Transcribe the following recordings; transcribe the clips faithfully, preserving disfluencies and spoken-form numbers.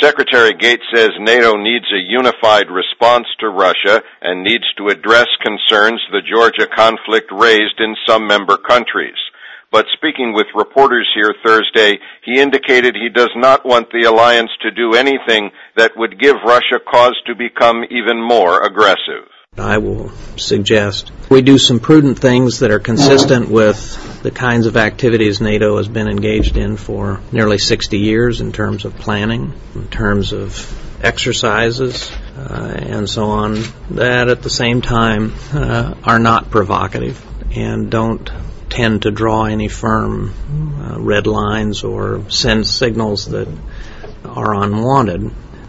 Secretary Gates says NATO needs a unified response to Russia and needs to address concerns the Georgia conflict raised in some member countries. But speaking with reporters here Thursday, he indicated he does not want the alliance to do anything that would give Russia cause to become even more aggressive. I will suggest we do some prudent things that are consistent with the kinds of activities NATO has been engaged in for nearly sixty years in terms of planning, in terms of exercises, uh, and so on, that at the same time uh, are not provocative and don't tend to draw any firm uh, red lines or send signals that are unwanted.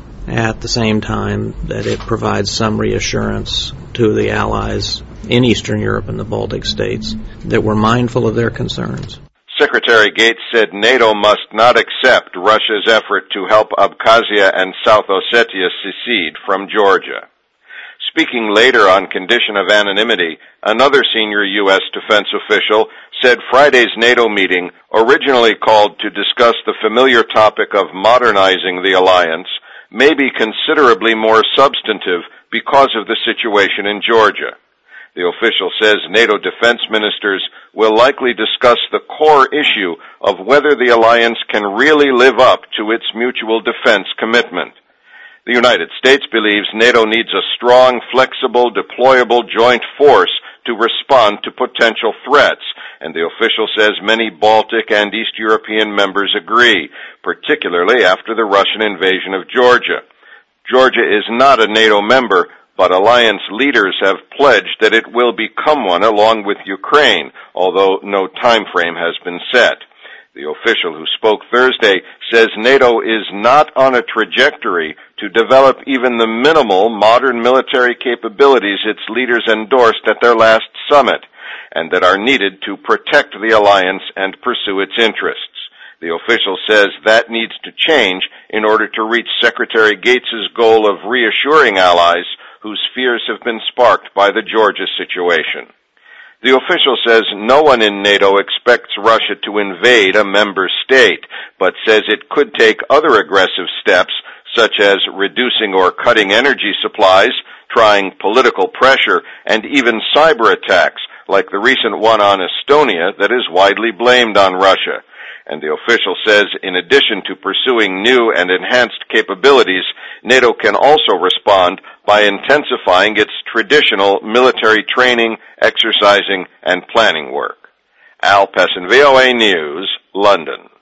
At the same time that it provides some reassurance to the allies in Eastern Europe and the Baltic states that we're mindful of their concerns. Secretary Gates said NATO must not accept Russia's effort to help Abkhazia and South Ossetia secede from Georgia. Speaking later on condition of anonymity, another senior U S defense official said Friday's NATO meeting, originally called to discuss the familiar topic of modernizing the alliance, may be considerably more substantive because of the situation in Georgia. The official says NATO defense ministers will likely discuss the core issue of whether the alliance can really live up to its mutual defense commitment. The United States believes NATO needs a strong, flexible, deployable joint force to respond to potential threats, and the official says many Baltic and East European members agree, particularly after the Russian invasion of Georgia. Georgia is not a NATO member, but alliance leaders have pledged that it will become one along with Ukraine, although no time frame has been set. The official who spoke Thursday says NATO is not on a trajectory to develop even the minimal modern military capabilities its leaders endorsed at their last summit, and that are needed to protect the alliance and pursue its interests. The official says that needs to change in order to reach Secretary Gates' goal of reassuring allies whose fears have been sparked by the Georgia situation. The official says no one in NATO expects Russia to invade a member state, but says it could take other aggressive steps, such as reducing or cutting energy supplies, trying political pressure, and even cyber attacks, like the recent one on Estonia that is widely blamed on Russia. And the official says in addition to pursuing new and enhanced capabilities, NATO can also respond by intensifying its traditional military training, exercising, and planning work. Al Pessin, V O A News, London.